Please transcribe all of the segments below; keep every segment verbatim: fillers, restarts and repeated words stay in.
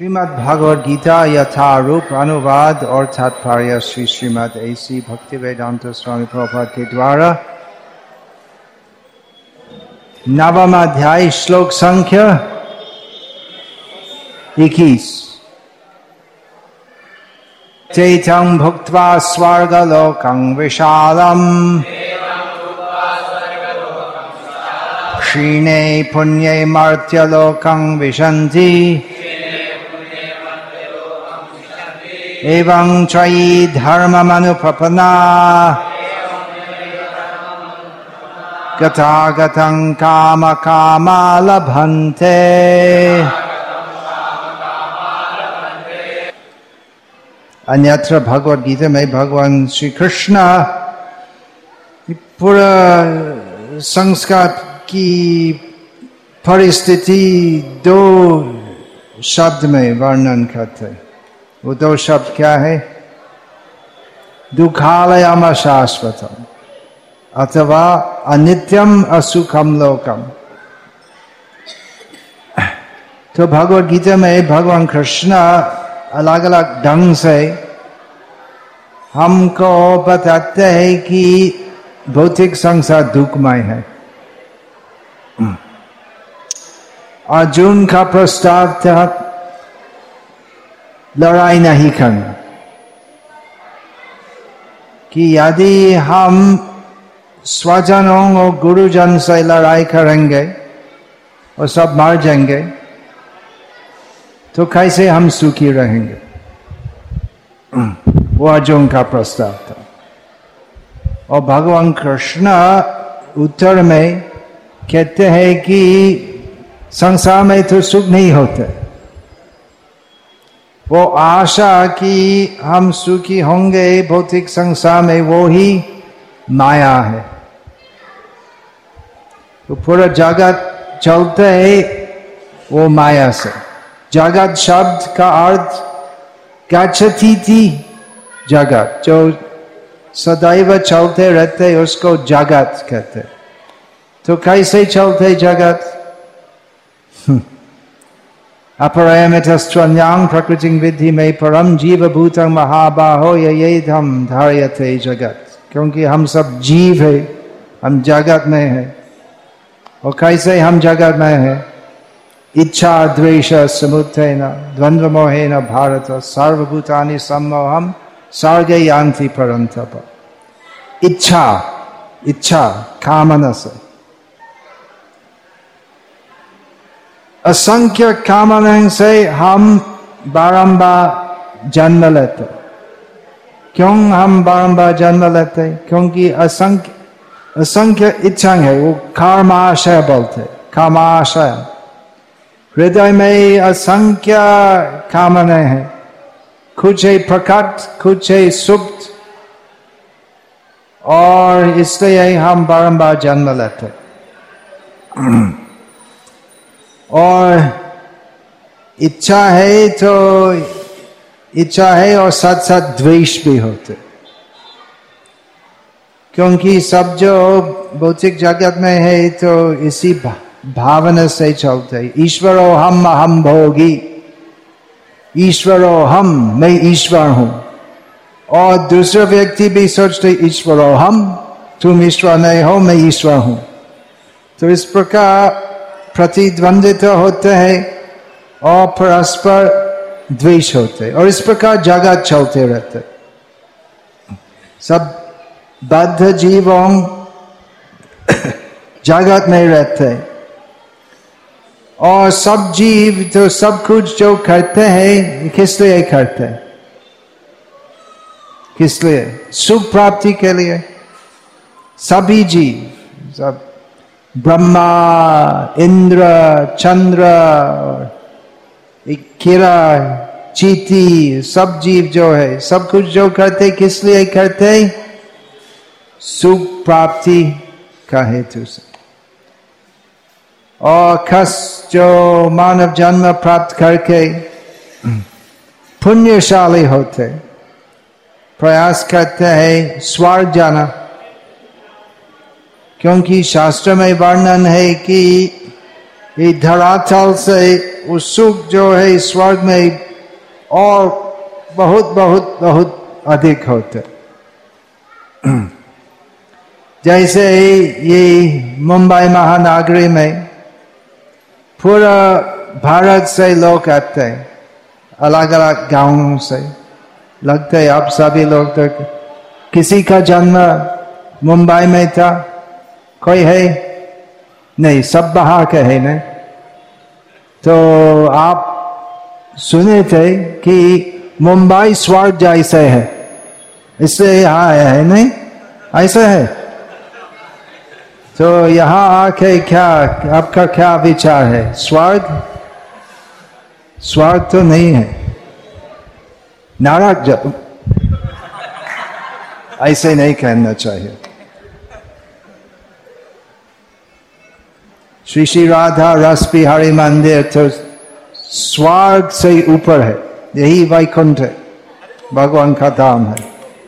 श्रीमद् भागवत गीता यथारूप अनुवाद और तात्पर्य श्री श्रीमद् ऐसी भक्तिवेदांत स्वामी प्रभुपाद के द्वारा नवम अध्याय श्लोक संख्या इक्कीस। चैतं भुक्त्वा स्वर्गलोकं विशालम् क्षीणे पुण्ये मर्त्यलोकं विशन्ति एवं त्रयी धर्ममनुपपन्ना गतागतं काम कामा लभन्ते। अन्यत्र भगवद गीता में भगवान श्री कृष्ण पूरा संस्कार की परिस्थिति दो शब्द में वर्णन करते। वो दो शब्द क्या है? दुखालयम शाश्वतम अथवा अनित्यम असुखम लोकम। तो भगवद गीता में भगवान कृष्ण अलग अलग ढंग से हमको बताते हैं कि भौतिक संसार दुखमय है। अर्जुन का प्रस्ताव था लड़ाई नहीं करना, कि यदि हम स्वजनों और गुरुजन से लड़ाई करेंगे और सब मर जाएंगे तो कैसे हम सुखी रहेंगे। वो अर्जुन का प्रस्ताव था। और भगवान कृष्ण उत्तर में कहते हैं कि संसार में तो सुख नहीं होते। वो आशा कि हम सुखी होंगे भौतिक संसार में, वो ही माया है। तो पूरा जगत चलते है वो माया से। जगत शब्द का अर्थ गच्छति थी जगत, जो सदैव चलते रहते उसको जगत कहते। तो कैसे चलते जगत? अपरयमितस्त्वन्यां प्रकृतिं विद्धि में परम जीव भूतं महाबाहो ययेधं धार्यते जगत। क्योंकि हम सब जीव है, हम जगत में है। और कैसे हम जगत में है? इच्छा द्वेष समुत्थेन द्वंद्व मोहेन भारत सर्वभूतानि सम्मोहं सर्गे यान्ति परन्तप। इच्छा इच्छा कामना से, असंख्य कामनाओं से हम बारंबार जन्म लेते। क्यों हम बारंबार जन्म लेते? क्योंकि असंख्य असंख्य इच्छा है। वो कर्माशय बोलते, कामाशय। हृदय में असंख्य कामनाएं हैं, कुछ है प्रकट, कुछ है सुप्त, और इसलिए हम बारंबार जन्म लेते। और इच्छा है तो इच्छा है और साथ साथ द्वेष भी होते। क्योंकि सब जो भौतिक जगत में है तो इसी भावना से चलते। ईश्वरो हम अहम भोगी, ईश्वरो हम, मैं ईश्वर हूं। और दूसरे व्यक्ति भी सोचते ईश्वरो हम, तुम ईश्वर नहीं हो, मैं ईश्वर हूं। तो इस प्रकार प्रतिद्वंदिता होते हैं और परस्पर द्वेष होते, और इस प्रकार जगत चलते रहते। सब बद्ध जीवों जगत में रहते, और सब जीव तो सब कुछ जो करते हैं किस लिए करते हैं? किस लिए? सुख प्राप्ति के लिए। सभी जीव, सब ब्रह्मा, इंद्र, चंद्र, कीड़ा, चींटी, सब जीव जो है सब कुछ जो करते किस लिए करते? सुख प्राप्ति का हेतु से। और खस जो मानव जन्म प्राप्त करके पुण्यशाली होते, प्रयास करते हैं स्वर्ग जाना। क्योंकि शास्त्र में वर्णन है कि ये धरातल से उस सुख जो है स्वर्ग में और बहुत बहुत बहुत अधिक होते। जैसे ये मुंबई महानगरी में पूरा भारत से लोग आते हैं, अलग अलग गांवों से लगते हैं। आप सभी लोग तक किसी का जन्म मुंबई में था कोई है नहीं, सब बाहर के है नहीं। तो आप सुने थे कि मुंबई स्वर्ग जैसे है, इससे यहाँ आया है नहीं, ऐसा है। तो यहाँ आके क्या आपका क्या विचार है? स्वर्ग स्वर्ग तो नहीं है, नरक। जब ऐसे नहीं कहना चाहिए। श्री श्री राधा रस बिहारी मंदिर तो स्वर्ग से ऊपर है, यही वैकुंठ है, भगवान का धाम है।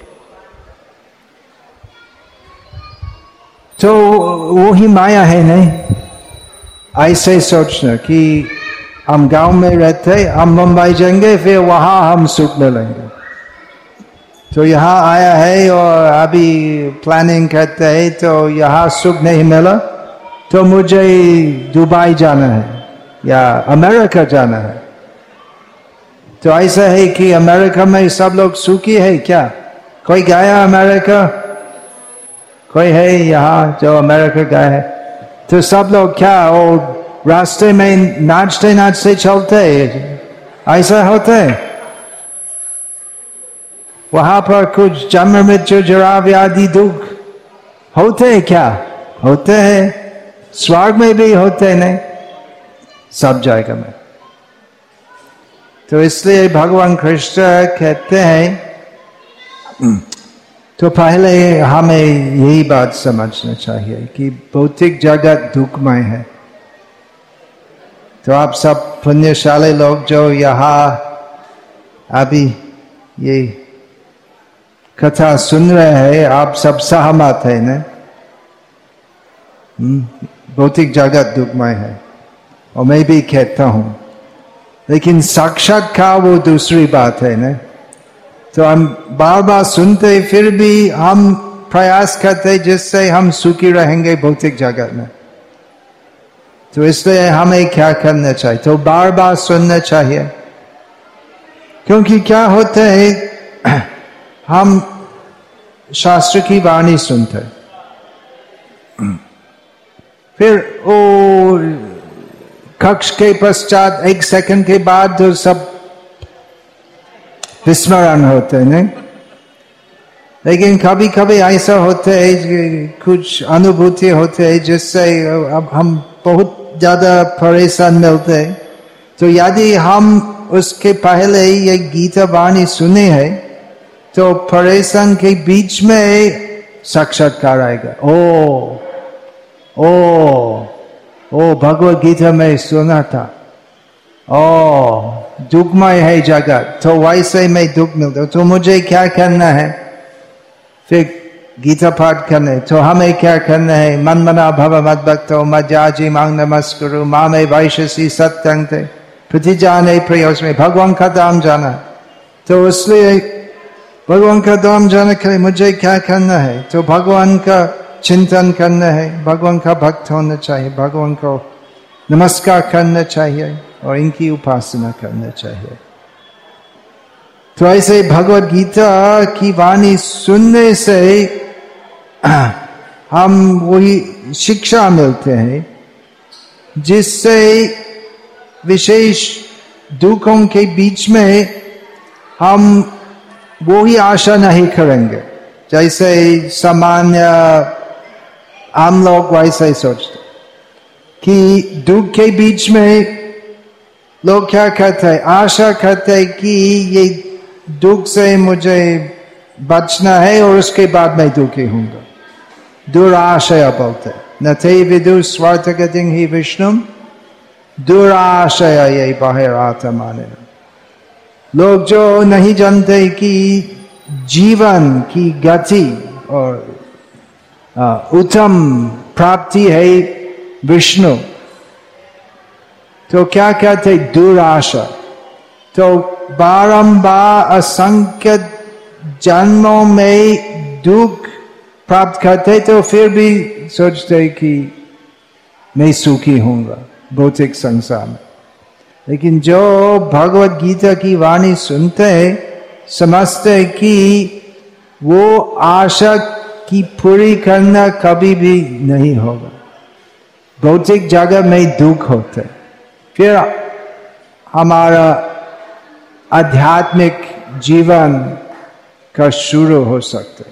तो वही माया है नहीं, ऐसे सोचना कि हम गांव में रहते, हम मुंबई जाएंगे, फिर वहां हम सुख मिलेंगे। तो यहाँ आया है और अभी प्लानिंग करते हैं, तो यहाँ सुख नहीं मिला तो मुझे दुबई जाना है या अमेरिका जाना है। तो ऐसा है कि अमेरिका में सब लोग सुखी है क्या? कोई गया अमेरिका? कोई है यहाँ जो अमेरिका गया है? तो सब लोग क्या वो रास्ते में नाचते नाचते चलते, ऐसा होता है? वहां पर कुछ जन्म मृत्यु जरा व्याधि दुख होते हैं क्या? होते हैं। स्वर्ग में भी होते नहीं, सब जगह में। तो इसलिए भगवान कृष्ण कहते हैं, तो पहले हमें यही बात समझना चाहिए कि भौतिक जगत दुखमय है। तो आप सब पुण्यशाली लोग जो यहाँ अभी ये कथा सुन रहे हैं, आप सब सहमत है ना? भौतिक जगत दुखमय है, और मैं भी कहता हूं, लेकिन साक्षात्कार वो दूसरी बात है ना। तो हम बार बार सुनते, फिर भी हम प्रयास करते जिससे हम सुखी रहेंगे भौतिक जगत में। तो इसलिए हमें क्या करना चाहिए? तो बार बार सुनना चाहिए, क्योंकि क्या होता है, हम शास्त्र की वाणी सुनते, फिर वो कक्ष के पश्चात एक सेकंड के बाद तो सब विस्मरण होते हैं नहीं? लेकिन कभी कभी ऐसा होता है, कुछ अनुभूति होते हैं जिससे अब हम बहुत ज्यादा परेशान मिलते हैं। तो यदि हम उसके पहले ये गीता वाणी सुने हैं, तो परेशान के बीच में साक्षात्कार आएगा। ओ ओ ओ भगवत गीता में सुना था, ओ दुखमय है जगत, तो वैसे में दुख मिलता, तो मुझे क्या करना है? फिर गीता पाठ करने। तो हमें क्या करना है? मन मना भव मद भक्तो मज्जाजी मांग नमस्कुरु मामे वैशसी सत्यंग थे प्रतिजाने प्रयोज में भगवान का धाम जाना। तो इसलिए भगवान का धाम जाने के लिए मुझे क्या करना है? तो भगवान का चिंतन करना है, भगवान का भक्त होना चाहिए, भगवान को नमस्कार करना चाहिए और इनकी उपासना करना चाहिए। तो ऐसे भगवत गीता की वाणी सुनने से हम वही शिक्षा मिलते हैं जिससे विशेष दुखों के बीच में हम वही आशा नहीं करेंगे। जैसे सामान्य आम लोग वैसे ही सोचते कि दुख के बीच में लोग क्या कहते हैं? आशा करते हैं कि ये दुख से मुझे बचना है और उसके बाद मैं दुखी होऊंगा। दुराशय बोलते न थे विदु स्वार्थ गतिं ही विष्णु दुराशय ये बाहर आत्मा ने। लोग जो नहीं जानते कि जीवन की गति और उत्तम प्राप्ति है विष्णु, तो क्या कहते दुराशा। तो बारंबार असंख्य जन्मों में दुख प्राप्त करते तो फिर भी सोचते कि मैं सुखी होऊंगा भौतिक संसार में। लेकिन जो भगवत गीता की वाणी सुनते समझते कि वो आशा की पूरी करना कभी भी नहीं होगा, भौतिक जगत में दुख होते, फिर हमारा आध्यात्मिक जीवन का शुरू हो सकते,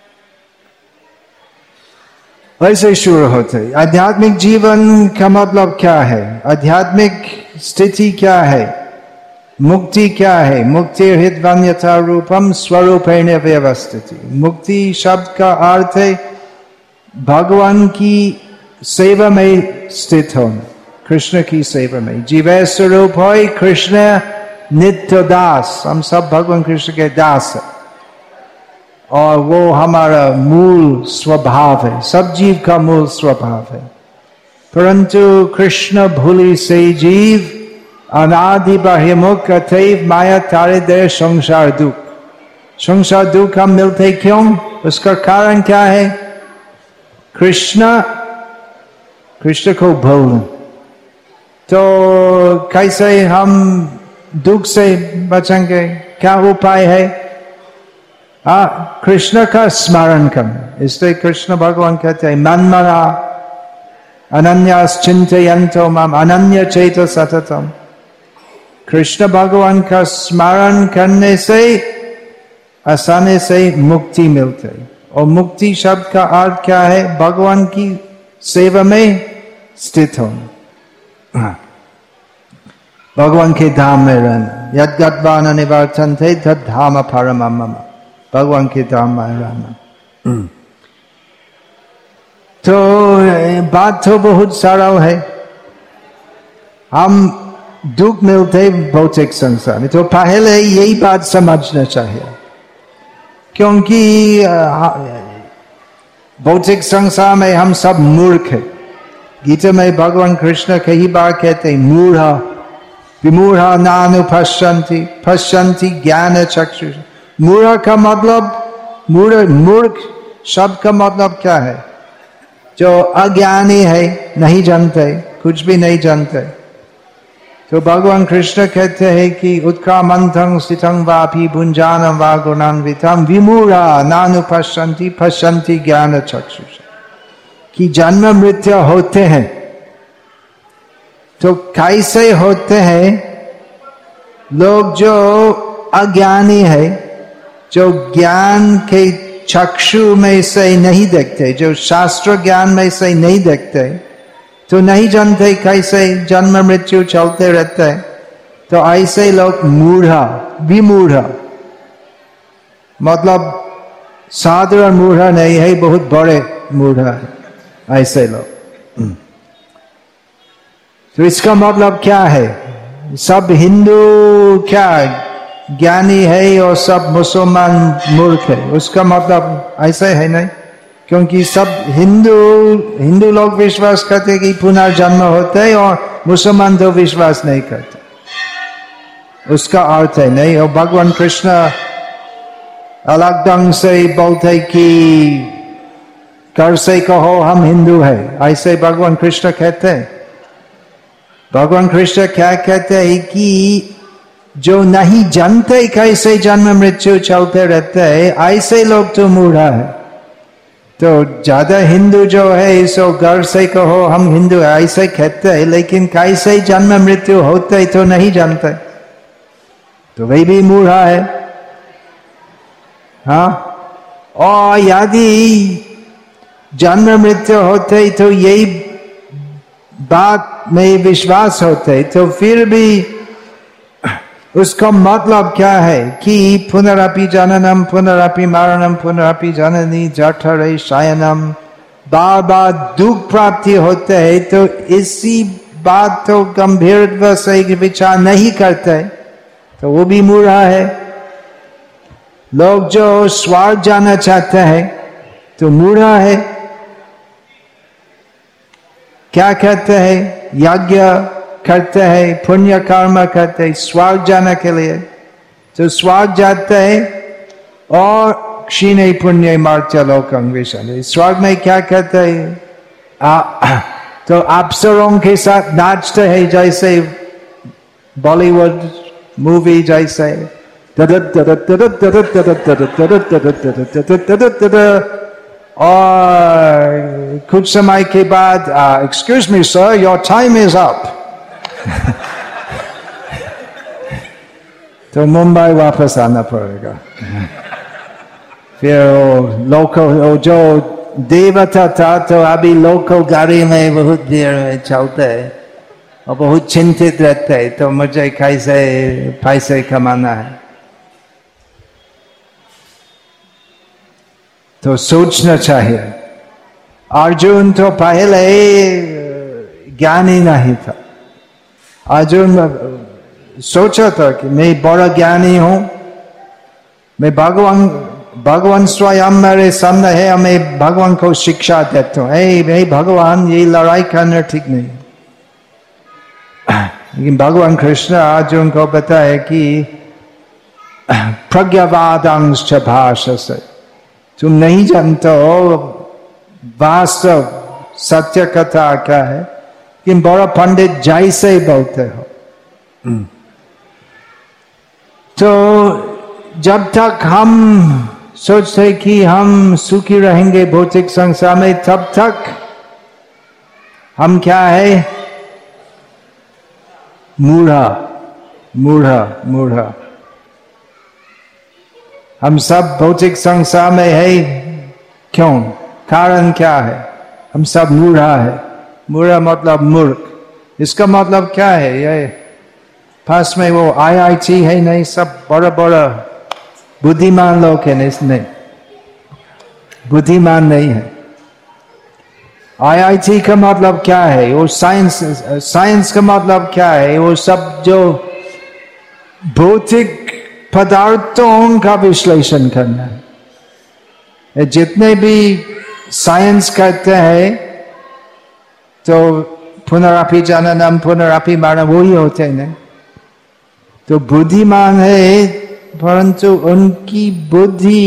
वैसे शुरू होते। आध्यात्मिक जीवन का मतलब क्या है? आध्यात्मिक स्थिति क्या है? मुक्ति क्या है? मुक्ति हृद्वन्यथा रूपम स्वरूपेण व्यवस्थिति। मुक्ति शब्द का अर्थ है भगवान की सेवा में स्थित होना, कृष्ण की सेवा में। जीवै स्वरूप हो कृष्ण नित्य दास, हम सब भगवान कृष्ण के दास है और वो हमारा मूल स्वभाव है, सब जीव का मूल स्वभाव है। परंतु कृष्ण भूलि से जीव अनादि बहिर्मुख अतएव माया तारे दे संसार दुख। संसार दुख हम मिलते क्यों? उसका कारण क्या है? कृष्ण कृष्ण को भूलना। तो कैसे हम दुख से बचेंगे? क्या उपाय है? आ, कृष्ण का स्मरण करना। इसलिए कृष्ण भगवान कहते हैं मन्मना अनन्यास चिंतयन्तो माम अनन्य चेतो सततम। कृष्ण भगवान का स्मरण करने से आसानी से मुक्ति मिलती है। और मुक्ति शब्द का अर्थ क्या है? भगवान की सेवा में स्थित होना, भगवान के धाम में रहना। यद गत्वान निवर्तन्ते तद धाम परमं मम। भगवान के धाम में रहना। तो बात तो बहुत सरल है। हम दुख मिलते भौतिक संसार में, तो पहले यही बात समझना चाहिए, क्योंकि भौतिक संसार में हम सब मूर्ख हैं। गीता में भगवान कृष्ण कई बार कहते हैं मूढ़ा विमूढ़ा नानु पश्यन्ति पश्यन्ति ज्ञान चक्षु। मूढ़ा का मतलब मूढ़ मूर्ख शब्द का मतलब क्या है? जो अज्ञानी है, नहीं जानते, कुछ भी नहीं जानते। तो भगवान कृष्ण कहते हैं कि उत्क्रामंतं स्थितं वापि भुंजानं वा गुणान्वितं विमूढ़ा नानु पश्यन्ति पश्यन्ति ज्ञान चक्षुषा। कि जन्म मृत्यु होते हैं, तो कैसे होते हैं? लोग जो अज्ञानी है, जो ज्ञान के चक्षु में से नहीं देखते, जो शास्त्र ज्ञान में से नहीं देखते, तो नहीं जानते कैसे जन्म मृत्यु चलते रहते हैं। तो ऐसे लोग मूढ़ा विमूढ़ा, मतलब साधारण मूढ़ा नहीं है, बहुत बड़े मूढ़ा है ऐसे लोग। तो इसका मतलब क्या है? सब हिंदू क्या ज्ञानी है और सब मुसलमान मूर्ख है, उसका मतलब ऐसा है नहीं। क्योंकि सब हिंदू हिंदू लोग विश्वास करते कि पुनर्जन्म होता है और मुसलमान तो विश्वास नहीं करते, उसका अर्थ है नहीं। और भगवान कृष्ण अलग ढंग से बोलते कि कर से कहो हम हिंदू है, ऐसे भगवान कृष्ण कहते हैं। भगवान कृष्ण क्या कहते हैं कि जो नहीं जानते कैसे जन्म मृत्यु चलते रहते हैं, ऐसे लोग तो मूढ़ा है। तो ज्यादा हिंदू जो है सो घर से कहो हम हिंदू है ऐसे कहते हैं, लेकिन कैसे जन्म मृत्यु होते तो नहीं जानते, तो वही भी मूढ़ा है। हाँ, और यदि जन्म मृत्यु होते तो यही बात में विश्वास होते, तो फिर भी उसका मतलब क्या है कि पुनरपि जननम पुनरपि मरणम पुनरपि जननी जठरे शयनम, बार बार दुख प्राप्ति होते है। तो इसी बात तो गंभीरता से विचार नहीं करते, तो वो भी मूढ़ा है। लोग जो स्वर्ग जाना चाहते हैं तो मूढ़ा है। क्या कहते हैं? यज्ञ करते हैं, पुण्य कर्म करते हैं स्वर्ग जाने के लिए, तो स्वर्ग जाते हैं और क्षीणे पुण्य मर्त्य लोकं विशन्ति। स्वर्ग में क्या करते हैं? तो अप्सरों के साथ नाचते हैं, जैसे बॉलीवुड मूवी जैसे, और कुछ समय के बाद excuse me sir, your time is up, तो मुंबई वापस आना पड़ेगा। फिर लोकल जो देवता था तो अभी लोकल गाड़ी में बहुत देर में चलते है और बहुत चिंतित रहते है, तो मुझे कैसे पैसे कमाना है। तो सोचना चाहिए। अर्जुन तो पहले ज्ञानी नहीं था। अर्जुन सोचा था कि मैं बड़ा ज्ञानी हूं, मैं भगवान भगवान स्वयं मेरे सामने है, मैं भगवान को शिक्षा देता हूं, हे भगवान ये लड़ाई करना ठीक नहीं। लेकिन भगवान कृष्ण अर्जुन को बताए कि प्रज्ञावादांश भाषसे, तुम नहीं जानते हो वास्तव सत्य कथा क्या है, कि बड़ा पंडित जैसे बोलते हो। तो जब तक हम सोचते कि हम सुखी रहेंगे भौतिक संसार में, तब तक हम क्या है? मूढ़ा मूढ़ा मूढ़ा हम सब भौतिक संसार में है। क्यों? कारण क्या है? हम सब मूढ़ा है। मूढ़ा मतलब मूर्ख। इसका मतलब क्या है? ये पास में वो आई आई टी है नहीं, सब बड़ा बड़ा बुद्धिमान लोग है नहीं, बुद्धिमान नहीं है। आई आई टी का मतलब क्या है? वो साइंस साइंस का मतलब क्या है? वो सब जो भौतिक पदार्थों का विश्लेषण करना है। जितने भी साइंस करते हैं तो पुनरापि जननम पुनरापि मरणम वही होते हैं नहीं। तो बुद्धिमान है, परंतु उनकी बुद्धि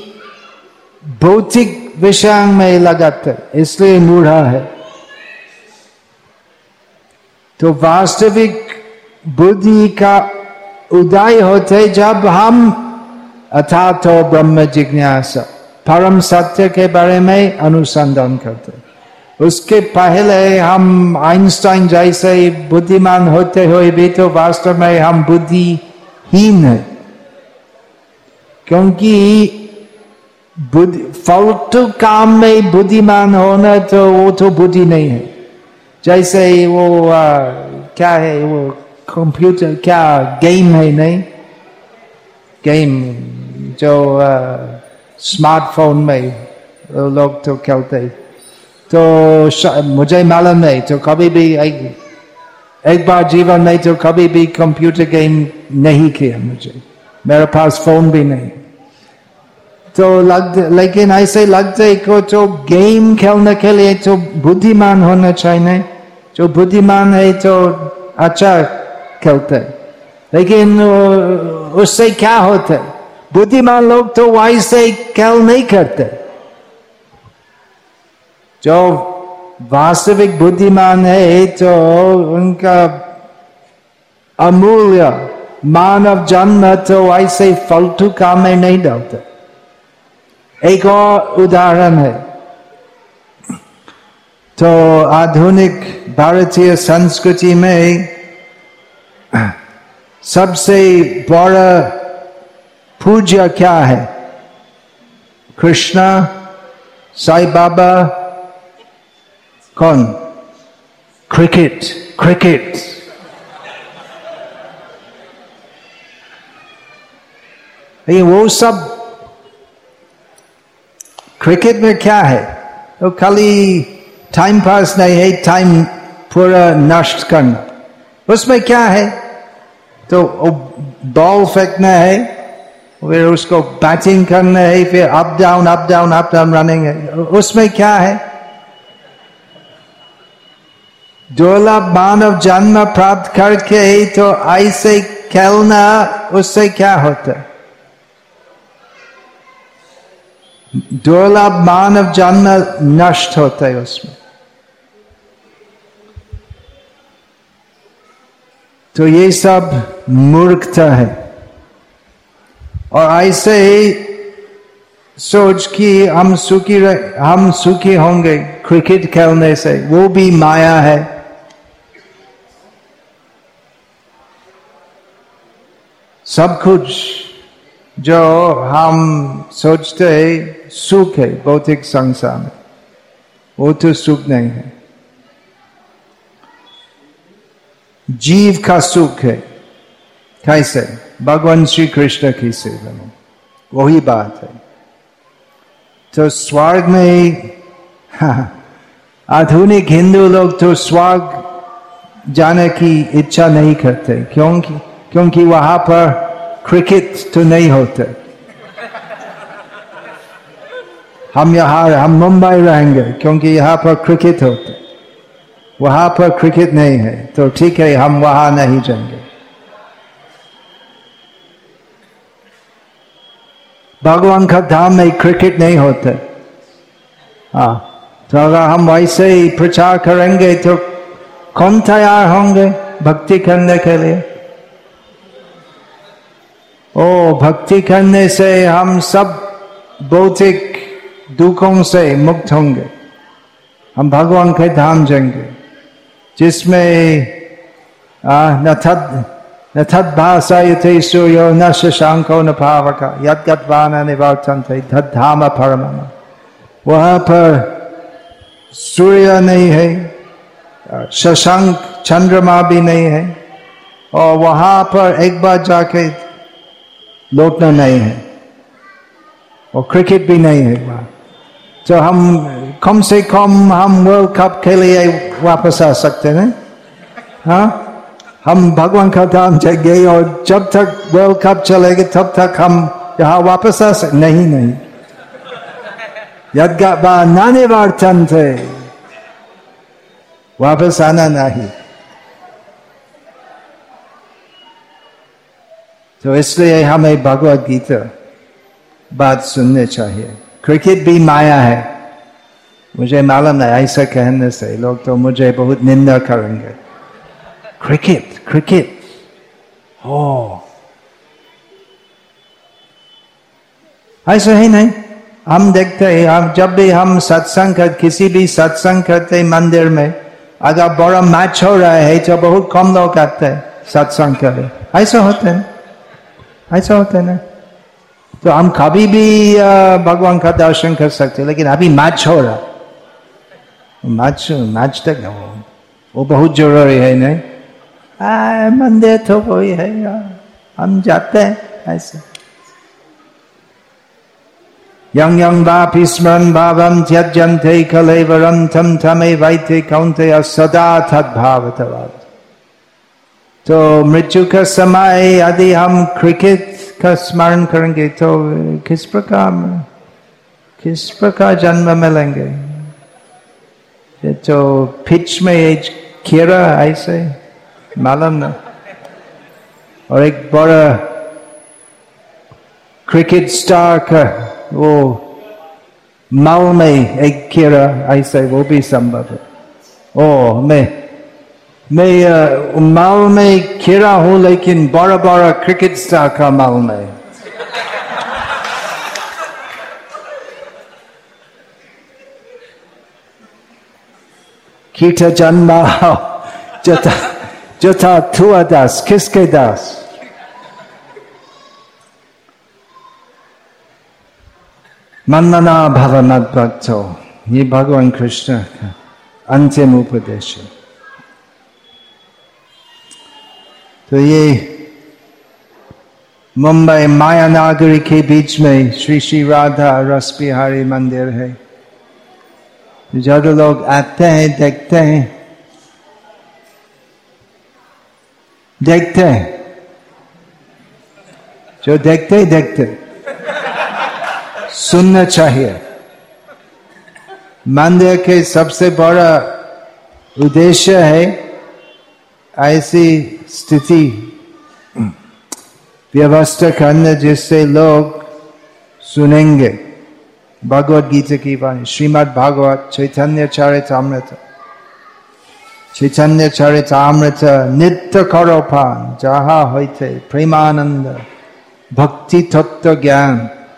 भौतिक विषय में लगाते, इसलिए मूढ़ा है। तो वास्तविक बुद्धि का उदय होते जब हम अथातो ब्रह्म जिज्ञासा परम सत्य के बारे में अनुसंधान करते। उसके पहले हम आइंस्टाइन जैसे बुद्धिमान होते हुए भी तो वास्तव में हम बुद्धिहीन है, क्योंकि बुद्धि फालतू काम में बुद्धिमान होना तो वो तो बुद्धि नहीं है। जैसे वो आ, क्या है वो कंप्यूटर क्या गेम है नहीं, गेम जो स्मार्टफोन में लोग तो खेलते, तो मुझे मालूम नहीं, तो कभी भी एक, एक बार जीवन में तो कभी भी कंप्यूटर गेम नहीं किया मुझे, मेरे पास फोन भी नहीं। तो लग लेकिन ऐसे लगते को तो गेम खेलने के लिए तो बुद्धिमान होना चाहिए। जो बुद्धिमान है तो अच्छा खेलते, लेकिन उससे क्या होता है? बुद्धिमान लोग तो वैसे खेल नहीं करते। जो वास्तविक बुद्धिमान है तो उनका अमूल्य मानव जन्म तो ऐसे फालतू काम में नहीं डालते। एक और उदाहरण है, तो आधुनिक भारतीय संस्कृति में सबसे बड़ा पूज्य क्या है? कृष्णा, साईं बाबा, कौन? क्रिकेट क्रिकेट ये वो सब क्रिकेट में क्या है? तो खाली टाइम पास नहीं है, टाइम पूरा नष्ट करना। उसमें क्या है? तो बॉल फेंकना है, फिर उसको बैटिंग करना है, फिर up down up down up down running है। उसमें क्या है? दुर्लभ मानव जन्म प्राप्त करके तो ऐसे खेलना, उससे क्या होता है? दुर्लभ मानव जन्म नष्ट होता है उसमें। तो ये सब मूर्खता है। और ऐसे ही सोच कि हम सुखी हम सुखी होंगे क्रिकेट खेलने से, वो भी माया है। सब कुछ जो हम सोचते हैं सुख है भौतिक संसार में, वो तो सुख नहीं है। जीव का सुख है। कैसे? भगवान श्री कृष्ण की सेवा में, वही बात है। तो स्वर्ग में आधुनिक हिंदू लोग तो स्वर्ग जाने की इच्छा नहीं करते, क्योंकि क्योंकि वहां पर क्रिकेट तो नहीं होते। हम यहाँ हम मुंबई रहेंगे क्योंकि यहाँ पर क्रिकेट होते, वहां पर क्रिकेट नहीं है, तो ठीक है हम वहां नहीं जाएंगे। भगवान का धाम में क्रिकेट नहीं होता। हाँ, तो अगर हम वैसे ही प्रचार करेंगे तो कौन तैयार होंगे भक्ति करने के लिए? ओ, भक्ति करने से हम सब भौतिक दुखों से मुक्त होंगे, हम भगवान के धाम जाएंगे, जिसमें न तद न तद भाषायते सूर्यो न शशांको न पावक यद्गत्वान निवर्तन्ते तद् धाम परमम्। वहां पर सूर्य नहीं है, शशांक चंद्रमा भी नहीं है, और वहां पर एक बार जाके लौटना नहीं है, और क्रिकेट भी नहीं है वहां। तो हम कम से कम हम वर्ल्ड कप के लिए वापस आ सकते हैं। हाँ, हम भगवान का धाम जाएंगे और जब तक वर्ल्ड कप चलेगा तब तक हम यहाँ वापस आ सकते नहीं नहीं यद्गत्वा न निवर्तन्ते, वापस आना नहीं। तो इसलिए हमें भगवद गीता बात सुनने चाहिए। क्रिकेट भी माया है, मुझे मालूम है ऐसा कहने से लोग तो मुझे बहुत निंदा करेंगे। क्रिकेट क्रिकेट हो, ऐसा ही नहीं। हम देखते हैं, हम जब भी हम सत्संग कर किसी भी सत्संग करते मंदिर में, अगर बड़ा मैच हो रहा है तो बहुत कम लोग आते हैं सत्संग करे। ऐसा होता है, ऐसा होता है ना। तो हम कभी भी भगवान का दर्शन कर सकते, लेकिन अभी मैच हो रहा, मैच मैच तक वो बहुत जरूरी है नहीं। आ, मंदिर तो वही है यार, हम जाते हैं ऐसे। यं यं वापि स्मरन् भावं त्यजन्ते कलेवरं तं तमेवैते कौन्तेय सदा तद्भावतवान्। तो मृत्यु का समय यदि हम क्रिकेट का स्मरण करेंगे तो किस प्रकार किस प्रकार जन्म मिलेंगे? तो पिच में एक कीड़ा ऐसे मालूम ना, और एक बड़ा क्रिकेट स्टार का वो मल में एक कीड़ा ऐसे, वो भी संभव है। ओ, मैं मैं मल में कीड़ा हूं, लेकिन बड़ा बड़ा क्रिकेट स्टार का मल में। कीट जन्मा जता जता थुआ दास, किसके दास? मनमना भव मद्भक्तो, ये भगवान कृष्ण का अंतिम उपदेश है। तो ये मुंबई माया नगरी के बीच में श्री श्री राधा रस बिहारी मंदिर है। जब लोग आते हैं, देखते हैं देखते हैं जो देखते ही देखते सुनना चाहिए। मंदिर के सबसे बड़ा उद्देश्य है ऐसी स्थिति व्यवस्था करना जिससे लोग सुनेंगे भगवत गीता की वाणी। श्रीमद् भागवत चैतन्य चरितामृत चैतन्य चरितामृत नित्य करो पान जहाँ होते प्रेमानंद भक्ति तत्व ज्ञान।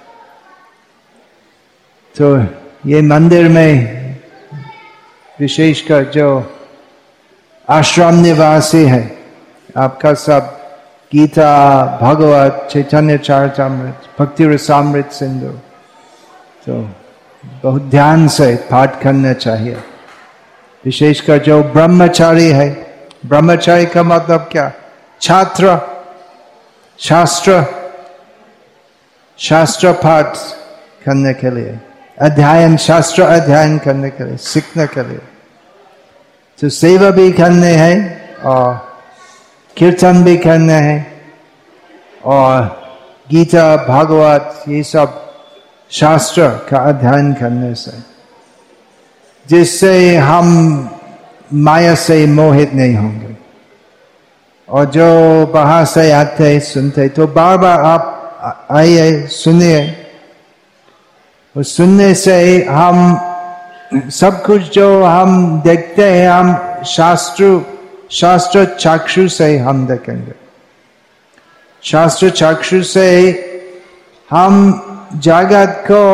तो ये मंदिर में विशेषकर जो आश्रम निवासी है आपका सब गीता भागवत चैतन्य चरितामृत भक्ति रसामृत सिंधु तो बहुत ध्यान से पाठ करना चाहिए। विशेषकर जो ब्रह्मचारी है, ब्रह्मचारी का मतलब क्या? छात्र, शास्त्र शास्त्र पाठ करने के लिए, अध्ययन शास्त्र अध्ययन करने के लिए, सीखने के लिए। तो सेवा भी करने हैं और कीर्तन भी करने हैं और गीता भागवत ये सब शास्त्र का अध्ययन करने से जिससे हम माया से मोहित नहीं होंगे। और जो बाहर से आते सुनते तो बार बार आप आइए सुनिए, और सुनने से हम सब कुछ जो हम देखते हैं हम शास्त्र शास्त्र चक्षु से हम देखेंगे। शास्त्र चक्षु से हम जगत को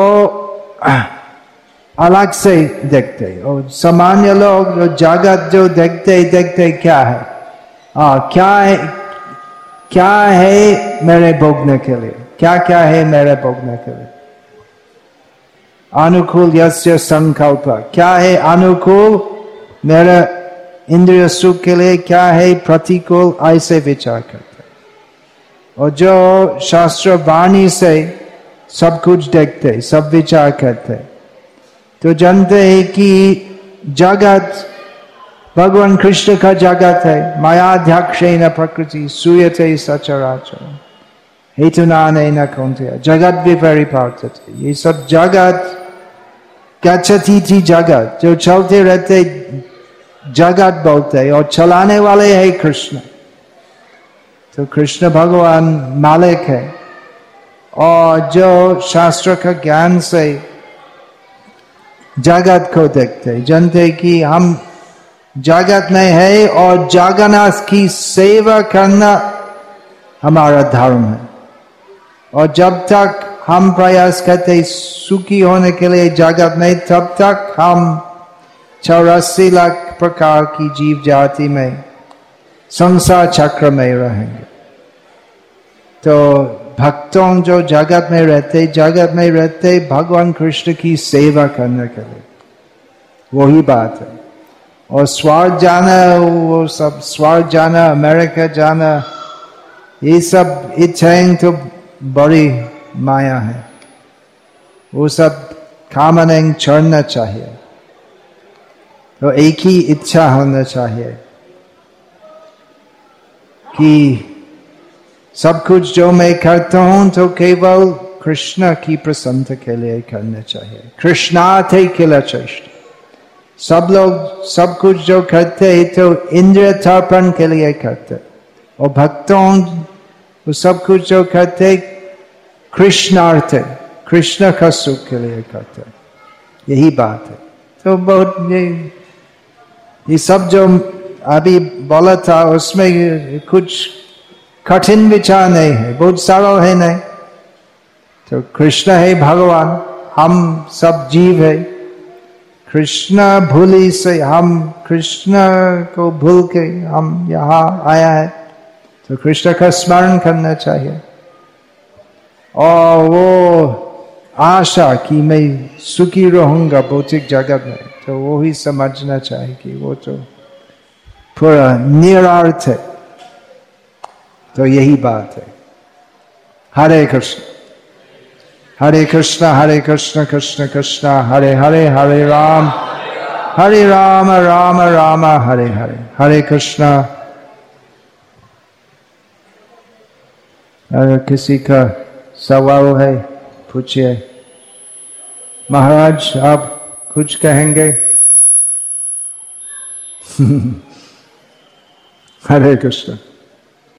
अलग से देखते हैं। और सामान्य लोग जो जगत जो देखते देखते क्या है, आ, क्या है क्या है मेरे भोगने के लिए, क्या क्या है मेरे भोगने के लिए। अनुकूल यस्य संकल्प, क्या है अनुकूल मेरे इंद्रिय सुख के लिए, क्या है प्रतिकूल, ऐसे विचार करते। और जो शास्त्र वाणी से सब कुछ देखते सब विचार करते तो जानते हैं कि जगत भगवान कृष्ण का जगत है। मायाध्यक्षेण प्रकृति सूयते सचराचर हेतुनानेन कौन्तेय जगत विपरिवर्तते। ये सब जगत गच्छति थी जगत, जो चलते रहते जगत बोलते और चलाने वाले है कृष्ण। तो कृष्ण भगवान मालिक है। और जो शास्त्र का ज्ञान से जगत को देखते जानते कि हम जगत में है और जगन्नाथ की सेवा करना हमारा धर्म है। और जब तक हम प्रयास करते सुखी होने के लिए जगत में, तब तक हम चौरासी लाख प्रकार की जीव जाति में संसार चक्र में रहेंगे। तो भक्तों जो जगत में रहते जगत में रहते भगवान कृष्ण की सेवा करने के लिए, वही बात है। और स्वर्ग जाना, वो सब स्वर्ग जाना, अमेरिका जाना, ये सब इच्छाएं तो बड़ी माया है। वो सब कामनाएं छोड़ना चाहिए। तो एक ही इच्छा होना चाहिए कि सब कुछ जो मैं करता हूं तो केवल कृष्ण की प्रसन्नता के लिए करना चाहिए। कृष्णार्थे किल चेष्टा। सब लोग सब कुछ जो करते हैं तो इंद्रिय तर्पण के लिए करते, और भक्तों वो सब कुछ जो करते कृष्णार्थे कृष्ण का सुख के लिए करते। यही बात है। तो बहुत ये ये सब जो अभी बोला था उसमें कुछ कठिन विचार नहीं है, बहुत सरल है। नहीं तो कृष्ण है भगवान, हम सब जीव है। कृष्ण भूली से हम कृष्ण को भूल के हम यहाँ आया है, तो कृष्ण का स्मरण करना चाहिए। और वो आशा कि मैं सुखी रहूंगा भौतिक जगत में, तो वो ही समझना चाहिए कि वो तो पूरा निरार्थ है। तो यही बात है। हरे कृष्ण हरे कृष्ण हरे कृष्ण कृष्ण कृष्ण हरे हरे, हरे राम हरे राम राम राम हरे हरे। हरे कृष्ण। अगर किसी का सवाल है पूछिए। महाराज आप कुछ कहेंगे? हरे कृष्ण।